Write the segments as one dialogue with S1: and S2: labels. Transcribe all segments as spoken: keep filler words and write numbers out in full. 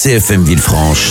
S1: C F M Villefranche,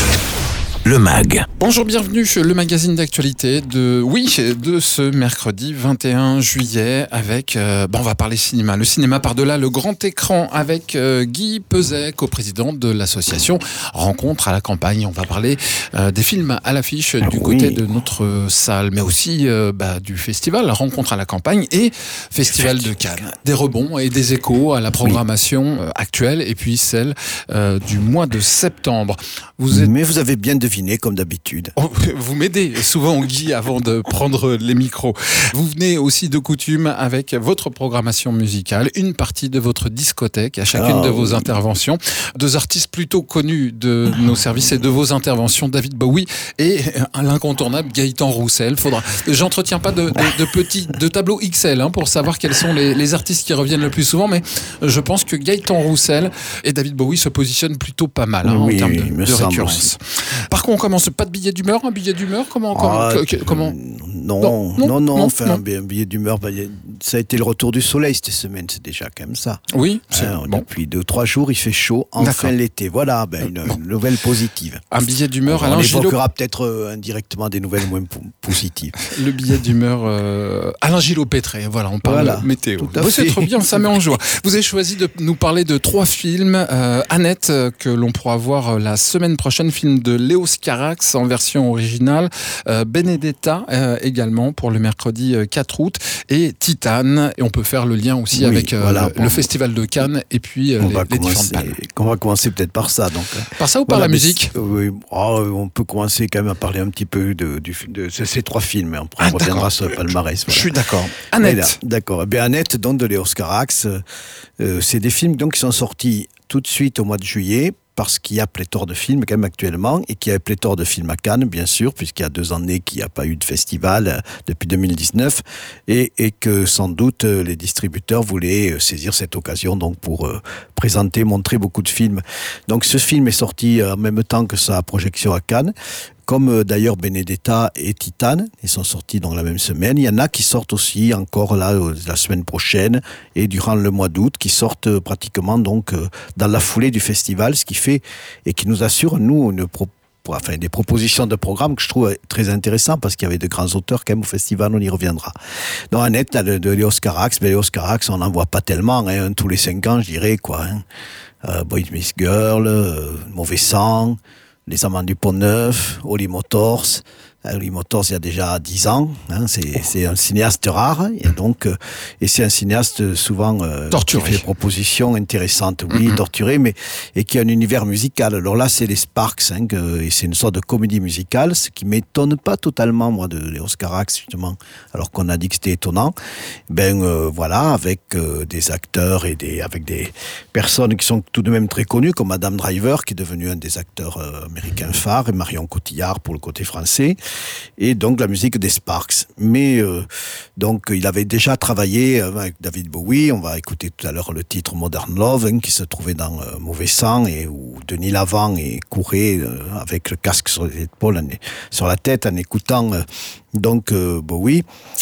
S1: le Mag.
S2: Bonjour, bienvenue, le magazine d'actualité de, oui, de ce mercredi vingt et un juillet avec, euh, bon, on va parler cinéma. Le cinéma par-delà le grand écran avec euh, Guy Peuzet, coprésident de l'association Rencontre à la campagne. On va parler euh, des films à l'affiche du oui. côté de notre salle, mais aussi euh, bah, du festival Rencontre à la campagne et Festival de Cannes. Des rebonds et des échos à la programmation oui. actuelle et puis celle euh, du mois de septembre.
S3: Vous êtes... Mais vous avez bien deviné comme d'habitude.
S2: Oh, vous m'aidez souvent, Guy, avant de prendre les micros. Vous venez aussi de coutume avec votre programmation musicale, une partie de votre discothèque à chacune ah, de vos oui. interventions. Deux artistes plutôt connus de nos services et de vos interventions, David Bowie et l'incontournable Gaëtan Roussel. Faudra... J'entretiens pas de, de, de petits de tableaux X L hein, pour savoir quels sont les, les artistes qui reviennent le plus souvent, mais je pense que Gaëtan Roussel et David Bowie se positionnent plutôt pas mal hein,
S3: oui,
S2: en termes
S3: oui,
S2: de, de récurrence. Par contre, on commence pas de billet d'humeur, un billet d'humeur, comment, comment,
S3: ah,
S2: que, comment
S3: non, non, non, non, non, enfin, non. Un billet d'humeur, bah, ça a été le retour du soleil cette semaine, c'est déjà quand même ça.
S2: Oui,
S3: hein, bon. Depuis deux, trois jours, il fait chaud, enfin D'accord. l'été. Voilà, ben, une, bon. une nouvelle positive.
S2: Un billet d'humeur,
S3: on
S2: Alain Gillot.
S3: On évoquera peut-être euh, indirectement des nouvelles moins p- positives.
S2: Le billet d'humeur, euh, Alain Gillot-Pétré, voilà, on parle
S3: voilà,
S2: météo. Bon, c'est trop bien, ça met en joie. Vous avez choisi de nous parler de trois films. Euh, Annette, que l'on pourra voir la semaine prochaine, film de Léos Carax en version originale, euh, Benedetta euh, également pour le mercredi quatre août et Titane, et on peut faire le lien aussi oui, avec euh, voilà, le, bon. le festival de Cannes et puis euh,
S3: on
S2: les,
S3: va
S2: les
S3: commencer,
S2: différentes palmes.
S3: On va commencer peut-être par ça. Donc.
S2: Par ça ou
S3: voilà,
S2: par la musique
S3: oui, oh, on peut commencer quand même à parler un petit peu de, de, de, de ces trois films, on, ah, on reviendra sur le palmarès. Voilà.
S2: Je suis d'accord. Annette.
S3: Là, d'accord. Eh bien, Annette, donc de Léos Carax, euh, c'est des films donc, qui sont sortis tout de suite au mois de juillet, parce qu'il y a pléthore de films quand même actuellement, et qu'il y a pléthore de films à Cannes, bien sûr, puisqu'il y a deux années qu'il n'y a pas eu de festival euh, depuis deux mille dix-neuf, et, et que sans doute euh, les distributeurs voulaient euh, saisir cette occasion donc pour euh, présenter, montrer beaucoup de films. Donc ce film est sorti euh, en même temps que sa projection à Cannes, comme euh, d'ailleurs Benedetta et Titane, ils sont sortis dans la même semaine. Il y en a qui sortent aussi encore là euh, la semaine prochaine et durant le mois d'août, qui sortent euh, pratiquement donc euh, dans la foulée du festival, ce qui fait et qui nous assure nous une pro- enfin des propositions de programmes que je trouve très intéressantes parce qu'il y avait de grands auteurs quand même au festival, on y reviendra. Dans Annette, là, de, de Léos Carax, mais Léos Carax, on n'en voit pas tellement, hein, tous les cinq ans, je dirais quoi. Hein. Euh, Boy Meets Girl, euh, Mauvais Sang. Les Amants du Pont-Neuf, Holly Motors. Holly Motors, il y a déjà dix ans. Hein, c'est, c'est un cinéaste rare. Et, donc, euh, et c'est un cinéaste souvent euh,
S2: torturé.
S3: Qui fait des propositions intéressantes. Oui, mm-hmm. torturé, mais et qui a un univers musical. Alors là, c'est les Sparks. Hein, que, et c'est une sorte de comédie musicale, ce qui ne m'étonne pas totalement, moi, de Léos Carax, justement, alors qu'on a dit que c'était étonnant. Ben euh, voilà, avec euh, des acteurs et des, avec des personnes qui sont tout de même très connues, comme Adam Driver, qui est devenu un des acteurs euh, américains phares, et Marion Cotillard pour le côté français. Et donc la musique des Sparks. Mais euh, donc il avait déjà travaillé avec David Bowie. On va écouter tout à l'heure le titre Modern Love, hein, qui se trouvait dans euh, Mauvais Sang, et où Denis Lavant et courait euh, avec le casque sur les épaules, en, sur la tête, en écoutant euh, donc euh, Bowie.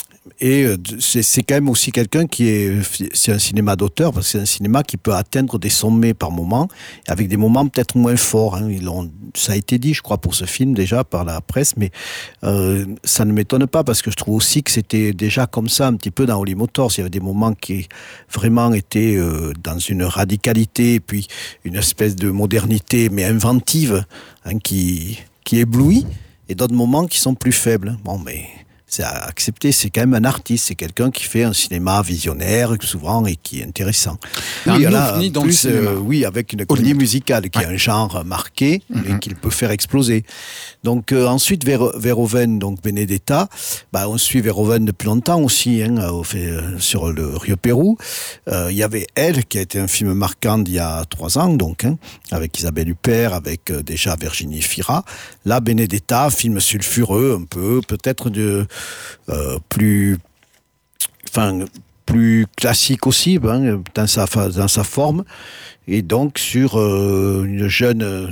S3: Et c'est, c'est quand même aussi quelqu'un qui est, c'est un cinéma d'auteur, parce que c'est un cinéma qui peut atteindre des sommets par moment, avec des moments peut-être moins forts. Hein. Ils ont, ça a été dit, je crois, pour ce film déjà par la presse, mais euh, ça ne m'étonne pas, parce que je trouve aussi que c'était déjà comme ça un petit peu dans Holly Motors. Il y avait des moments qui vraiment étaient euh, dans une radicalité, et puis une espèce de modernité, mais inventive, hein, qui, qui éblouit, et d'autres moments qui sont plus faibles. Bon, mais... c'est à accepter, c'est quand même un artiste, c'est quelqu'un qui fait un cinéma visionnaire souvent et qui est intéressant.
S2: Un
S3: oui,
S2: ovni dans
S3: plus,
S2: le cinéma.
S3: Euh, oui, avec une comédie musicale qui ouais. est un genre marqué mm-hmm. et qu'il peut faire exploser. Donc euh, ensuite, Ver- Verhoeven, donc Benedetta, bah, on suit Verhoeven depuis longtemps aussi, hein, au fait, euh, sur le Rio Pérou. Euh, il y avait Elle, qui a été un film marquant d'il y a trois ans, donc, hein, avec Isabelle Huppert, avec euh, déjà Virginie Fira. Là, Benedetta, film sulfureux, un peu, peut-être de... Euh, plus, enfin, plus classique aussi, hein, dans sa dans sa forme, et donc sur euh, une jeune euh,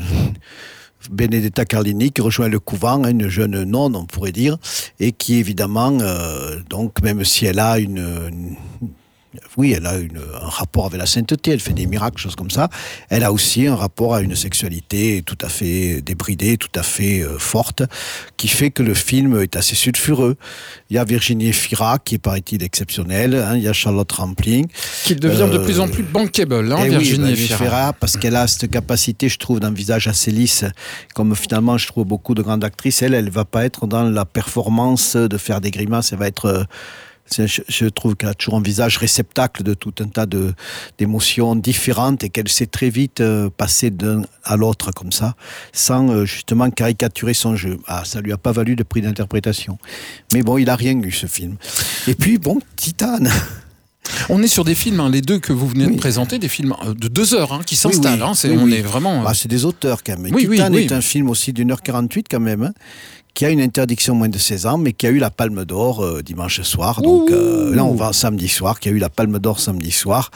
S3: Benedetta Carlini qui rejoint le couvent, hein, une jeune nonne, on pourrait dire, et qui évidemment, euh, donc même si elle a une, une Oui, elle a une, un rapport avec la sainteté, elle fait des miracles, choses comme ça. Elle a aussi un rapport à une sexualité tout à fait débridée, tout à fait euh, forte, qui fait que le film est assez sulfureux. Il y a Virginie Efira, qui est, paraît-il, exceptionnelle. Hein, il y a Charlotte Rampling.
S2: Qui devient euh, de plus en plus bankable, hein, Virginie
S3: oui,
S2: Efira.
S3: Efira, parce qu'elle a cette capacité, je trouve, d'un visage assez lisse, comme finalement, je trouve beaucoup de grandes actrices. Elle, elle va pas être dans la performance de faire des grimaces, elle va être... Euh, Je, je trouve qu'elle a toujours un visage réceptacle de tout un tas de, d'émotions différentes et qu'elle sait très vite euh, passer d'un à l'autre comme ça, sans euh, justement caricaturer son jeu. Ah, ça lui a pas valu de prix d'interprétation. Mais bon, il a rien eu, ce film. Et puis, bon, Titane.
S2: On est sur des films, hein, les deux que vous venez
S3: oui.
S2: de présenter, des films de deux heures hein, qui s'installent.
S3: Oui, oui.
S2: Hein, c'est,
S3: oui,
S2: on
S3: oui.
S2: est vraiment.
S3: Bah, c'est des auteurs quand même.
S2: Oui,
S3: Titane
S2: oui,
S3: est
S2: oui.
S3: un film aussi d'une heure quarante-huit quand même, hein, qui a une interdiction moins de seize ans, mais qui a eu la Palme d'Or euh, dimanche soir. Donc euh, là, on va samedi soir, qui a eu la Palme d'Or samedi soir.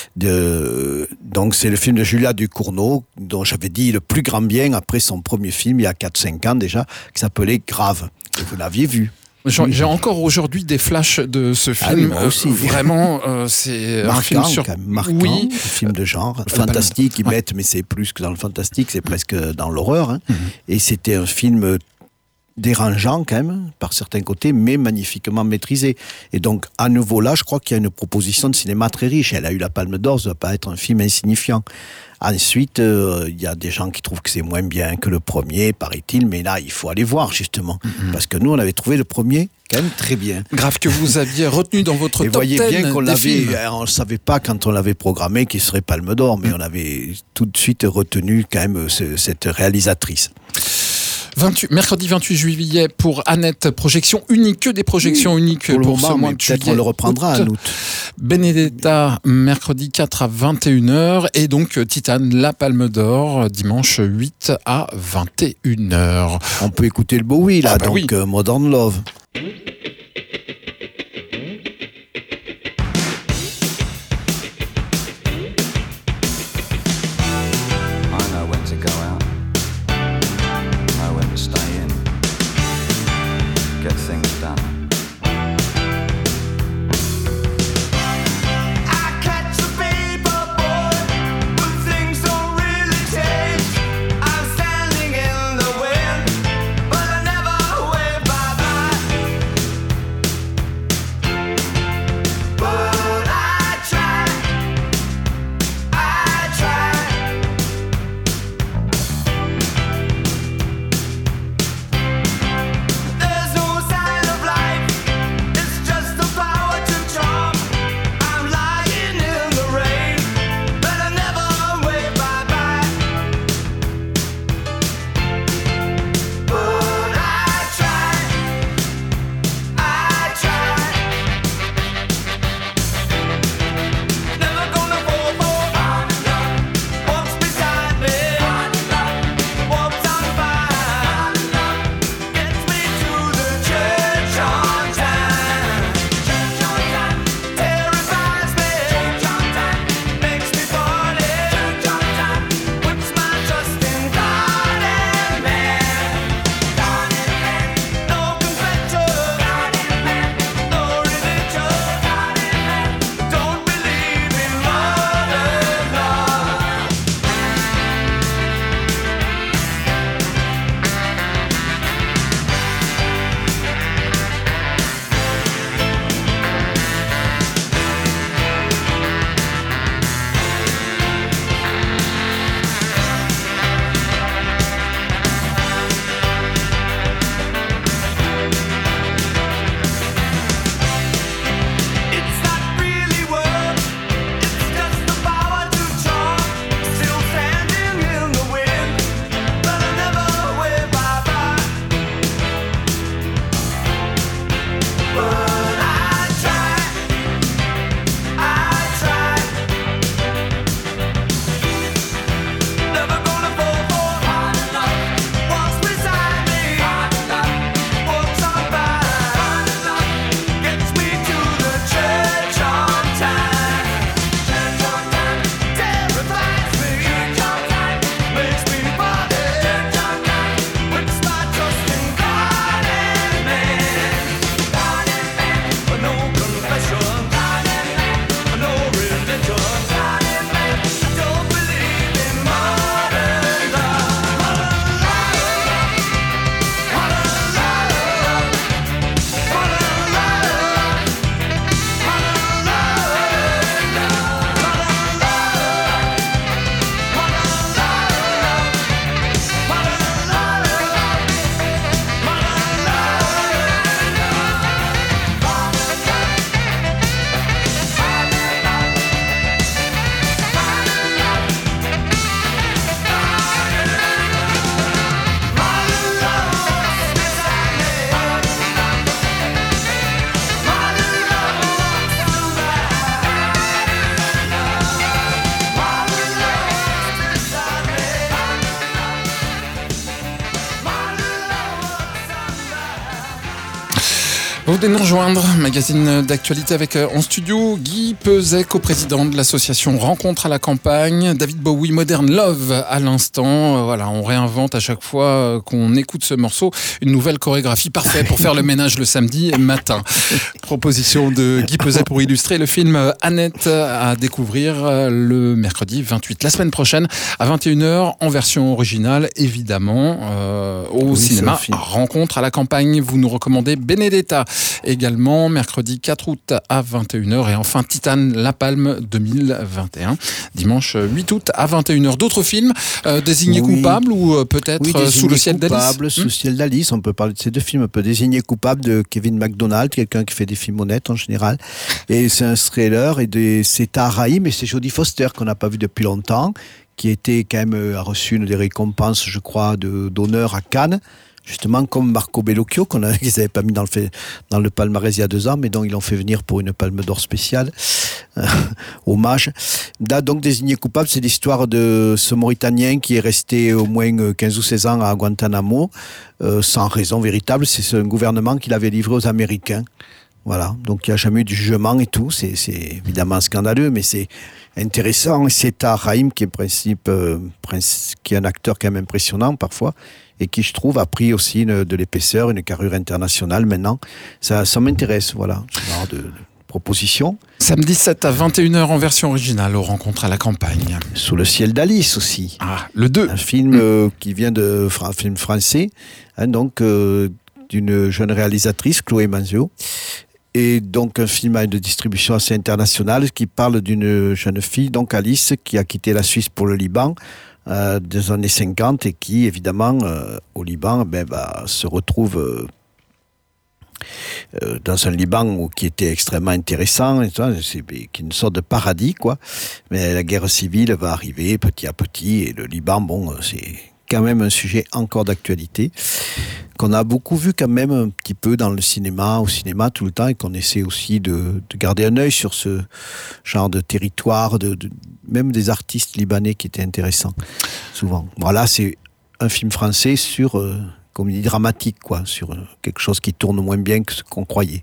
S3: De... Donc c'est le film de Julia Ducournau, dont j'avais dit le plus grand bien après son premier film, il y a quatre cinq ans déjà, qui s'appelait Grave. Et vous l'aviez vu.
S2: J'ai, j'ai encore aujourd'hui des flashs de ce film.
S3: Ah oui, moi aussi.
S2: Euh, vraiment, euh, c'est
S3: marquant,
S2: un film sur...
S3: quand même, marquant,
S2: oui.
S3: un film de genre, fantastique, ils
S2: ouais.
S3: mettent, mais c'est plus que dans le fantastique, c'est presque dans l'horreur. Hein.
S2: Mm-hmm.
S3: Et c'était un film dérangeant quand même, par certains côtés, mais magnifiquement maîtrisé. Et donc, à nouveau là, je crois qu'il y a une proposition de cinéma très riche. Elle a eu la Palme d'Or, ça ne va pas être un film insignifiant. Ensuite, euh, il y a des gens qui trouvent que c'est moins bien que le premier, paraît-il, mais là, il faut aller voir, justement. Mm-hmm. Parce que nous, on avait trouvé le premier quand même très bien.
S2: Grave que vous aviez retenu dans votre
S3: et
S2: top
S3: voyez
S2: ten
S3: bien qu'on
S2: des
S3: l'avait,
S2: films.
S3: on ne savait pas quand on l'avait programmé qu'il serait Palme d'Or, mais mm. on avait tout de suite retenu quand même ce, cette réalisatrice.
S2: vingt-huit, mercredi vingt-huit juillet pour Annette, projection unique, que des projections oui, uniques pour, pour moment, ce mois de juillet.
S3: Peut-être on le reprendra en août.
S2: Benedetta, mercredi quatre à vingt et une heures et donc Titane, la Palme d'Or, dimanche huit à vingt et une heures.
S3: On peut écouter le Bowie là, ah bah donc oui. euh, Modern Love.
S2: Vous venez de nous rejoindre, magazine d'actualité avec en studio Guy Peuzet, coprésident de l'association Rencontre à la campagne, David Bowie, Modern Love à l'instant. Voilà, on réinvente à chaque fois qu'on écoute ce morceau une nouvelle chorégraphie parfaite pour faire le ménage le samedi matin. Proposition de Guy Peuzet pour illustrer le film Annette à découvrir le mercredi vingt-huit, la semaine prochaine à vingt et une heures en version originale évidemment euh, au oui, cinéma Rencontre à la campagne. Vous nous recommandez Benedetta également mercredi quatre août à vingt et une heures et enfin Titane La Palme deux mille vingt et un dimanche huit août à vingt et une heures. D'autres films euh, désignés oui. coupables ou euh, peut-être
S3: oui,
S2: euh, Sous le ciel d'Alice.
S3: Coupable, Sous le ciel d'Alice, on peut parler de ces deux films. On peut désigner coupable de Kevin MacDonald, quelqu'un qui fait des films honnêtes en général. Et c'est un thriller et de, c'est Taharaïm et c'est Jodie Foster qu'on n'a pas vu depuis longtemps, qui était quand même a reçu une des récompenses, je crois, de, d'honneur à Cannes. Justement, comme Marco Bellocchio, qu'on a, qu'ils n'avaient pas mis dans le, fait, dans le palmarès il y a deux ans, mais dont ils l'ont fait venir pour une palme d'or spéciale. Euh, hommage. Là, donc, désigné coupable, c'est l'histoire de ce Mauritanien qui est resté au moins quinze ou seize ans à Guantanamo, euh, sans raison véritable. C'est un gouvernement qui l'avait livré aux Américains. Voilà. Donc, il n'y a jamais eu de jugement et tout. C'est, c'est évidemment scandaleux, mais c'est intéressant. C'est Taharaïm qui est, principe, euh, principe, qui est un acteur quand même impressionnant parfois, et qui, je trouve, a pris aussi une, de l'épaisseur, une carrure internationale maintenant. Ça, ça m'intéresse, voilà, ce genre de, de proposition.
S2: Samedi sept à vingt et une heures en version originale, aux Rencontres à la campagne.
S3: Sous le ciel d'Alice aussi.
S2: Ah, le deux.
S3: Un film mmh. euh, qui vient de un film français, hein, donc euh, d'une jeune réalisatrice, Chloé Manzio. Et donc un film à une distribution assez internationale qui parle d'une jeune fille, donc Alice, qui a quitté la Suisse pour le Liban, Euh, des années cinquante et qui, évidemment, euh, au Liban, ben, bah, se retrouve euh, euh, dans un Liban où, qui était extrêmement intéressant, et ça, c'est, qui est une sorte de paradis, quoi. Mais la guerre civile va arriver petit à petit, et le Liban, bon, c'est quand même un sujet encore d'actualité, qu'on a beaucoup vu quand même un petit peu dans le cinéma, au cinéma tout le temps, et qu'on essaie aussi de, de garder un œil sur ce genre de territoire, de, de, même des artistes libanais qui étaient intéressants, souvent. Voilà, c'est un film français sur euh, comédie dramatique, quoi, sur euh, quelque chose qui tourne moins bien que ce qu'on croyait.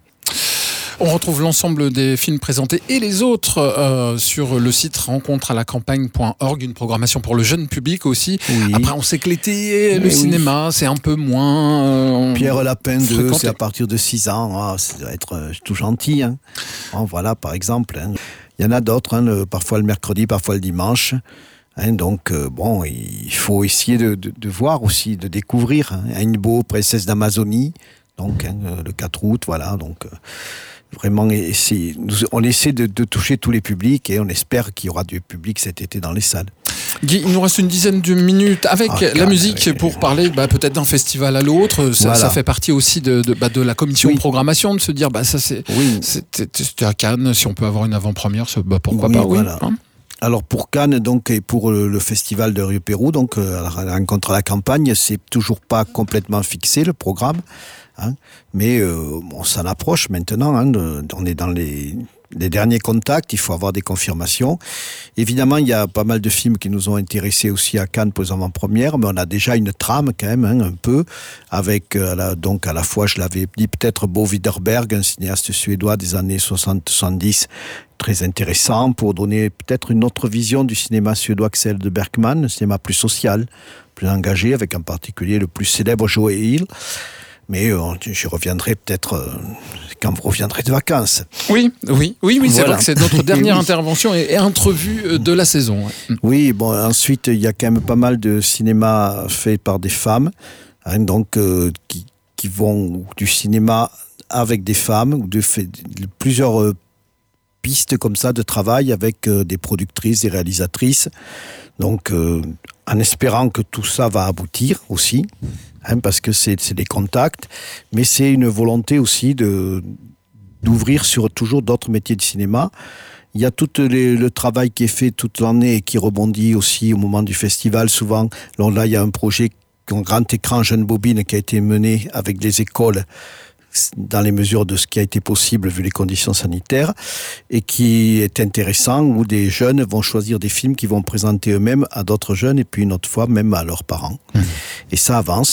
S2: On retrouve l'ensemble des films présentés et les autres euh, sur le site rencontre à la campagne point org, une programmation pour le jeune public aussi. Oui. Après, on sait que l'été, le oui. cinéma, c'est un peu moins... Euh,
S3: Pierre Lapin deux, c'est à partir de six ans. Ah, ça doit être euh, tout gentil. Hein. Bon, voilà, par exemple. Hein. Il y en a d'autres, hein, le, parfois le mercredi, parfois le dimanche. Hein, donc, euh, bon, il faut essayer de, de, de voir aussi, de découvrir. Hein. Ainbo, princesse d'Amazonie, donc hein, le quatre août, voilà, donc... Euh, Vraiment, essayer, on essaie de, de toucher tous les publics et on espère qu'il y aura du public cet été dans les salles.
S2: Guy, il nous reste une dizaine de minutes avec ah, la musique oui. pour parler bah, peut-être d'un festival à l'autre. Ça, voilà. ça fait partie aussi de, de, bah, de la commission oui. de programmation de se dire bah, ça c'est, oui. c'était, c'était à Cannes, si on peut avoir une avant-première, bah, pourquoi oui, pas oui.
S3: Voilà. Hein Alors pour Cannes donc et pour le, le festival de Rio Pérou, donc euh, à la rencontre à la campagne, c'est toujours pas complètement fixé le programme. Hein, mais euh, on s'en approche maintenant, hein, de, on est dans les, les derniers contacts, il faut avoir des confirmations. Évidemment, il y a pas mal de films qui nous ont intéressés aussi à Cannes pour les avant-premières, mais on a déjà une trame quand même, hein, un peu, avec euh, la, donc à la fois, je l'avais dit, peut-être Bo Widerberg, un cinéaste suédois des années soixante soixante-dix, très intéressant pour donner peut-être une autre vision du cinéma suédois que celle de Bergman, un cinéma plus social, plus engagé, avec en particulier le plus célèbre Joe Hill. Mais euh, je reviendrai peut-être euh, quand vous reviendrez de vacances.
S2: Oui, oui, oui, oui, c'est voilà. vrai que c'est notre dernière intervention et, et entrevue de la saison.
S3: Oui, bon, ensuite, il y a quand même pas mal de cinéma fait par des femmes, hein, donc, euh, qui, qui vont du cinéma avec des femmes, ou de, de plusieurs euh, pistes comme ça de travail avec euh, des productrices, des réalisatrices. Donc, euh, en espérant que tout ça va aboutir aussi. Hein, parce que c'est, c'est des contacts, mais c'est une volonté aussi de, d'ouvrir sur toujours d'autres métiers de cinéma. Il y a tout les, le travail qui est fait toute l'année et qui rebondit aussi au moment du festival. Souvent, là, il y a un projet, un grand écran jeune bobine qui a été mené avec les écoles dans les mesures de ce qui a été possible vu les conditions sanitaires et qui est intéressant où des jeunes vont choisir des films qu'ils vont présenter eux-mêmes à d'autres jeunes et puis une autre fois même à leurs parents. Mmh. Et ça avance.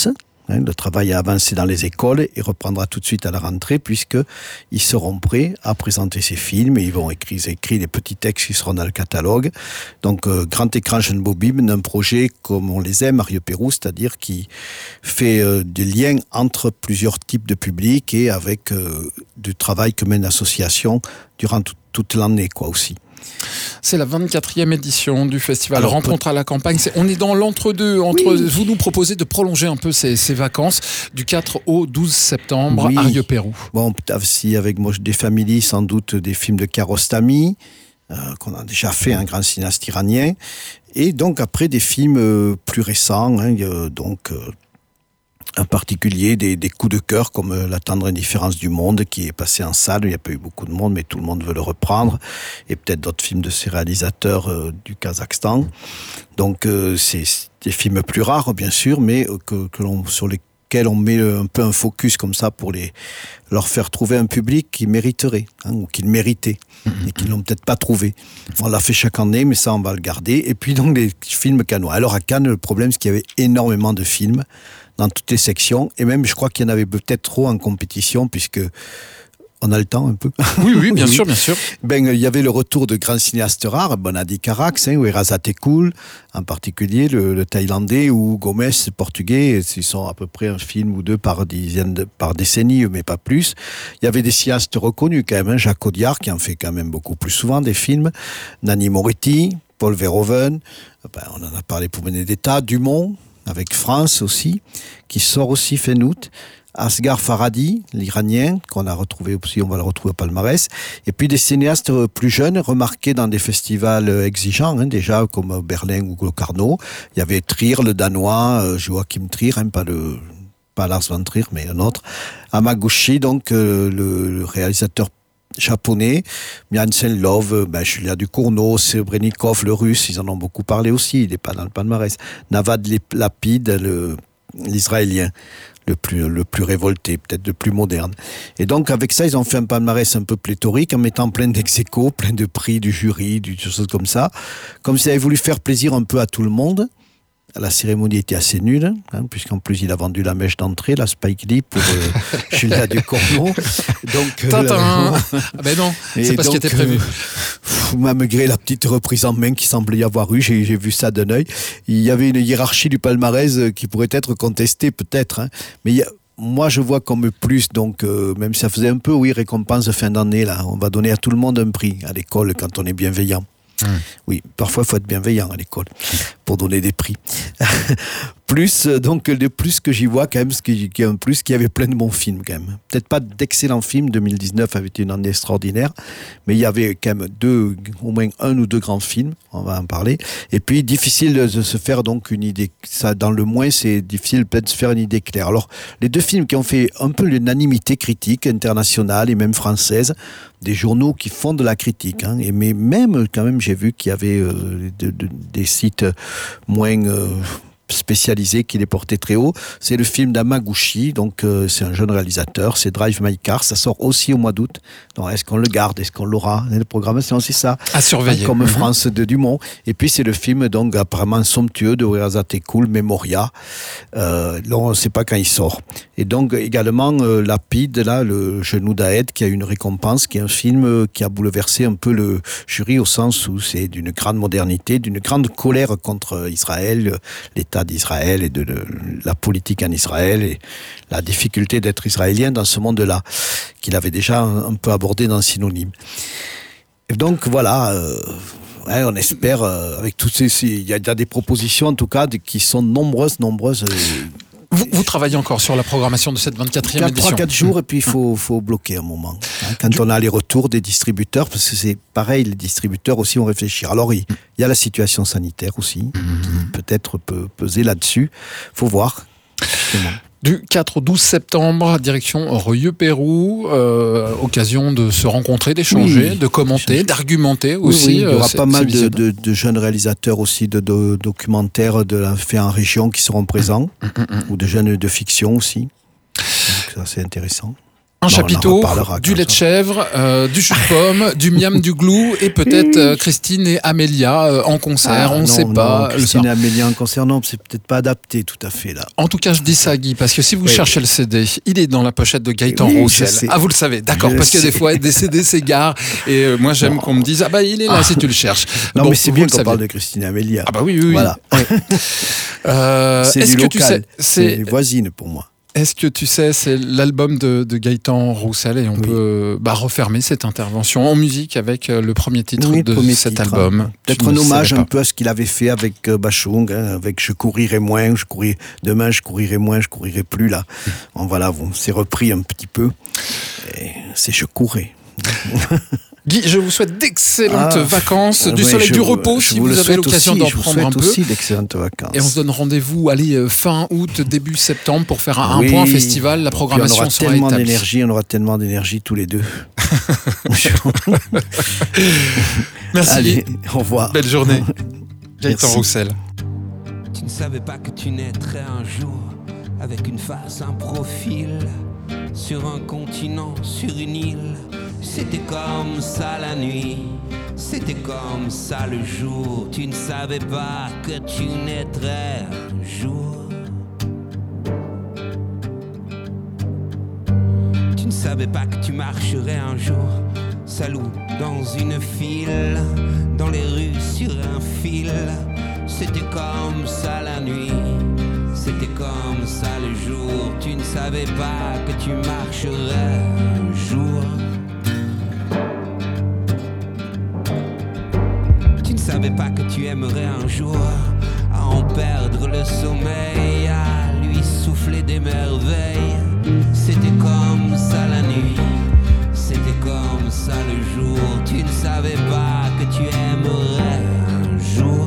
S3: Hein, le travail a avancé dans les écoles et reprendra tout de suite à la rentrée puisqu'ils seront prêts à présenter ces films et ils vont écrire, écrire des petits textes qui seront dans le catalogue. Donc, euh, grand écran jeune bobine, un projet comme on les aime, Mario Pérou, c'est-à-dire qui fait euh, des liens entre plusieurs types de publics et avec euh, du travail que mène l'association durant tout, toute l'année, quoi, aussi.
S2: C'est la vingt-quatrième édition du festival
S3: Alors,
S2: Rencontre à la campagne. C'est, on est dans l'entre-deux. Entre, oui. Vous nous proposez de prolonger un peu ces, ces vacances du quatre au douze septembre
S3: oui.
S2: à Rieux-Pérou.
S3: Bon, aussi avec moi, des familles, sans doute des films de Kiarostami, euh, qu'on a déjà fait, un grand cinéaste iranien. Et donc après des films euh, plus récents, hein, euh, donc... Euh, en particulier des, des coups de cœur comme euh, La tendre indifférence du monde qui est passé en salle, il n'y a pas eu beaucoup de monde mais tout le monde veut le reprendre, et peut-être d'autres films de ces réalisateurs euh, du Kazakhstan. Donc euh, c'est des films plus rares bien sûr, mais euh, que, que l'on, sur lesquels on met un peu un focus comme ça pour les, leur faire trouver un public qui mériterait, hein, ou qu'ils méritaient mmh. et qu'ils n'ont peut-être pas trouvé. On l'a fait chaque année, mais ça on va le garder. Et puis donc les films cannois. Alors à Cannes, le problème c'est qu'il y avait énormément de films dans toutes les sections, et même je crois qu'il y en avait peut-être trop en compétition, puisque on a le temps un peu.
S2: Oui, oui, bien oui. sûr, bien sûr.
S3: Ben, il y avait le retour de grands cinéastes rares, Bonadi Carax, hein, ou Erasatekul, en particulier le, le Thaïlandais, ou Gomez, le Portugais, ils sont à peu près un film ou deux par dizaine de, par décennie, mais pas plus. Il y avait des cinéastes reconnus quand même, hein, Jacques Audiard, qui en fait quand même beaucoup plus souvent des films, Nanni Moretti, Paul Verhoeven, ben, on en a parlé pour Benedetta, Dumont, avec France aussi, qui sort aussi fin août. Asghar Farhadi, l'Iranien, qu'on a retrouvé aussi, on va le retrouver au palmarès. Et puis des cinéastes plus jeunes, remarqués dans des festivals exigeants, hein, déjà, comme Berlin ou Locarno. Il y avait Trier, le Danois, euh, Joachim Trier, hein, pas, le, pas Lars von Trier, mais un autre. Hamaguchi, donc, euh, le, le réalisateur japonais, Miansen Love, ben, Julia Ducournau, Sebrenikov, le russe, ils en ont beaucoup parlé aussi, il n'est pas dans le palmarès. Navad Lapid, le, l'israélien, le plus, le plus révolté, peut-être le plus moderne. Et donc avec ça, ils ont fait un palmarès un peu pléthorique, en mettant plein d'ex-aequo, plein de prix du jury, des choses comme ça, comme s'ils avaient voulu faire plaisir un peu à tout le monde. La cérémonie était assez nulle, hein, puisqu'en plus il a vendu la mèche d'entrée, la Spike Lee pour euh, Julia Ducournau. Donc,
S2: euh, ah ben non, c'est pas ce qui était prévu.
S3: Euh, malgré la petite reprise en main qui semblait y avoir eu, j'ai, j'ai vu ça d'un œil. Il y avait une hiérarchie du palmarès qui pourrait être contestée peut-être, hein, mais il y a, moi je vois comme plus, donc euh, même si ça faisait un peu, oui, récompense de fin d'année, là, on va donner à tout le monde un prix à l'école quand on est bienveillant. Mmh. Oui, parfois il faut être bienveillant à l'école pour donner des prix. Plus, donc le plus que j'y vois quand même, ce qui est un plus, qu'il y avait plein de bons films quand même. Peut-être pas d'excellents films, deux mille dix-neuf avait été une année extraordinaire, mais il y avait quand même deux, au moins un ou deux grands films, on va en parler. Et puis difficile de se faire donc une idée, ça dans le moins c'est difficile peut-être de se faire une idée claire. Alors les deux films qui ont fait un peu l'unanimité critique internationale et même française, des journaux qui font de la critique, hein, et mais même quand même j'ai vu qu'il y avait euh, de, de, des sites moins euh, spécialisé qui les portait très haut. C'est le film d'Hamaguchi, donc euh, c'est un jeune réalisateur, c'est Drive My Car, ça sort aussi au mois d'août. Donc est-ce qu'on le garde, est-ce qu'on l'aura? La programmation c'est ça.
S2: À surveiller.
S3: Comme
S2: mmh.
S3: France de Dumont. Et puis c'est le film donc apparemment somptueux de Erasatekul, Memoria. Euh, là on ne sait pas quand il sort. Et donc également euh, Lapide, là, le genou d'Aed, qui a une récompense, qui est un film euh, qui a bouleversé un peu le jury au sens où c'est d'une grande modernité, d'une grande colère contre Israël, l'État d'Israël et de, de la politique en Israël et la difficulté d'être israélien dans ce monde-là, qu'il avait déjà un, un peu abordé dans Synonyme. Et donc voilà, euh, ouais, on espère, euh, avec toutes ces... Il y, y a des propositions en tout cas de, qui sont nombreuses, nombreuses. Euh,
S2: Vous, vous travaillez encore sur la programmation de cette vingt-quatrième édition.
S3: trois quatre jours, et puis il faut, faut bloquer un moment. Hein, quand on a les retours des distributeurs, parce que c'est pareil, les distributeurs aussi vont réfléchir. Alors, il y a la situation sanitaire aussi, mm-hmm. qui peut-être peut peser là-dessus. Il faut voir. Justement.
S2: Du quatre au douze septembre, direction Rieux-Pérou, euh, occasion de se rencontrer, d'échanger, oui, de commenter, d'argumenter aussi.
S3: Oui, oui. Il y aura pas mal de, de, de jeunes réalisateurs aussi de, de documentaires de la, faits en région qui seront présents, mmh, mmh, mmh. ou de jeunes de fiction aussi. Donc ça, c'est intéressant.
S2: Un
S3: Bon,
S2: chapiteau, du lait de chèvre, euh, du jus de pomme, du miam, du glou et peut-être euh, Christine et Amélia euh, en concert,
S3: Ah,
S2: on ne sait
S3: non,
S2: pas.
S3: non, Christine et Amélia en concert, non, c'est peut-être pas adapté tout à fait là.
S2: En tout cas, je dis ça, Guy, parce que si vous
S3: Oui.
S2: cherchez le C D, il est dans la pochette de Gaëtan
S3: Oui, je
S2: Roussel.
S3: sais.
S2: Ah, vous le savez, d'accord,
S3: Je
S2: parce que
S3: sais.
S2: des fois, des C D s'égarent et euh, moi j'aime
S3: Non.
S2: qu'on me dise, ah bah il est là si tu le cherches.
S3: Non,
S2: Bon,
S3: mais c'est
S2: vous
S3: bien
S2: le
S3: qu'on
S2: savez.
S3: parle de Christine et Amélia.
S2: Ah bah oui, oui, oui.
S3: Voilà.
S2: Euh,
S3: C'est
S2: est-ce
S3: du
S2: que tu sais,
S3: local. C'est
S2: c'est
S3: les voisines pour moi.
S2: Est-ce que tu sais, c'est l'album de, de Gaëtan Roussel et on
S3: Oui.
S2: peut bah, refermer cette intervention en musique avec euh, le premier titre
S3: Oui,
S2: de
S3: premier
S2: cet
S3: titre.
S2: album.
S3: Peut-être
S2: Tu
S3: un
S2: ne
S3: hommage
S2: savais
S3: un
S2: pas.
S3: peu à ce qu'il avait fait avec euh, Bachung, hein, avec Je courirai moins, je courirai demain, je courirai moins, je courirai plus là. Bon, voilà, bon, c'est repris un petit peu. Et c'est Je courais.
S2: Guy, je vous souhaite d'excellentes
S3: Ah,
S2: vacances, du
S3: oui,
S2: soleil,
S3: je
S2: du
S3: vous-
S2: repos
S3: je
S2: si
S3: vous
S2: vous,
S3: le
S2: avez
S3: souhaite
S2: l'occasion
S3: aussi,
S2: d'en
S3: je vous
S2: prendre
S3: souhaite
S2: un peu.
S3: aussi d'excellentes vacances.
S2: Et on se donne rendez-vous, allez, euh, fin août, début septembre pour faire un, un
S3: Oui.
S2: point festival. La
S3: Puis
S2: programmation
S3: on aura
S2: sera
S3: tellement
S2: établie.
S3: d'énergie, on aura tellement d'énergie tous les deux.
S2: Merci.
S3: Allez, au revoir.
S2: Belle journée. Gaëtan
S3: Merci.
S2: Roussel.
S4: Tu ne savais pas que tu naîtrais un jour avec une face, un profil, sur un continent, sur une île. C'était comme ça la nuit, c'était comme ça le jour. Tu ne savais pas que tu naîtrais un jour. Tu ne savais pas que tu marcherais un jour, salou dans une file, dans les rues sur un fil. C'était comme ça la nuit, c'était comme ça le jour. Tu ne savais pas que tu marcherais un jour. Tu ne savais pas que tu aimerais un jour à en perdre le sommeil, à lui souffler des merveilles. C'était comme ça la nuit, c'était comme ça le jour. Tu ne savais pas que tu aimerais un jour.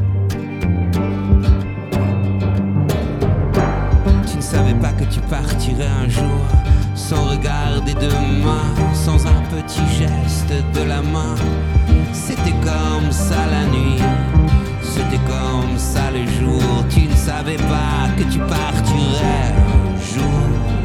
S4: Tu ne savais pas que tu partirais un jour sans regarder demain, sans un petit geste de la main. C'était comme ça la nuit, c'était comme ça le jour. Tu ne savais pas que tu partirais un jour.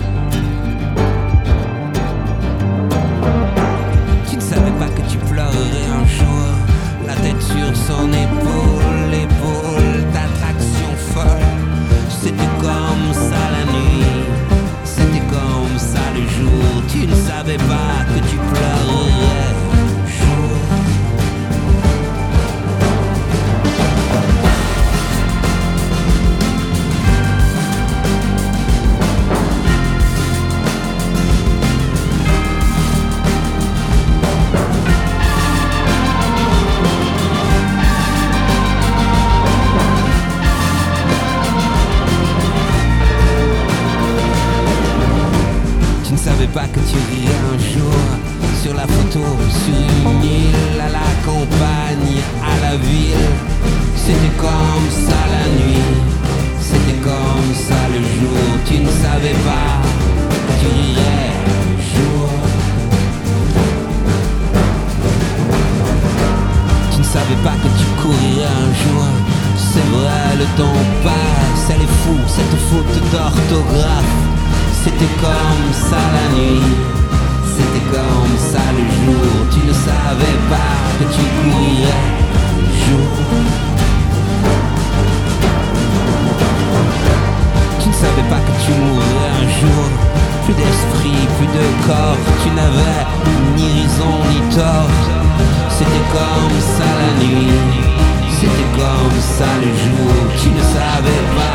S4: Tu ne savais pas que tu pleurerais un jour, la tête sur son épaule, l'épaule d'attraction folle. C'était comme ça la nuit, c'était comme ça le jour. Tu ne savais pas que tu pleurerais un jour. Tu ne savais pas que tu rirais un jour sur la photo, sur une île, à la campagne, à la ville. C'était comme ça la nuit, c'était comme ça le jour. Tu ne savais pas que tu rirais un jour. Tu ne savais pas que tu courirais un jour. C'est vrai, le temps passe, elle est fou, cette faute d'orthographe. C'était comme ça la nuit, c'était comme ça le jour. Tu ne savais pas que tu courirais un jour. Tu ne savais pas que tu mourrais un jour. Plus d'esprit, plus de corps. Tu n'avais ni raison ni tort. C'était comme ça la nuit, c'était comme ça le jour. Tu ne savais pas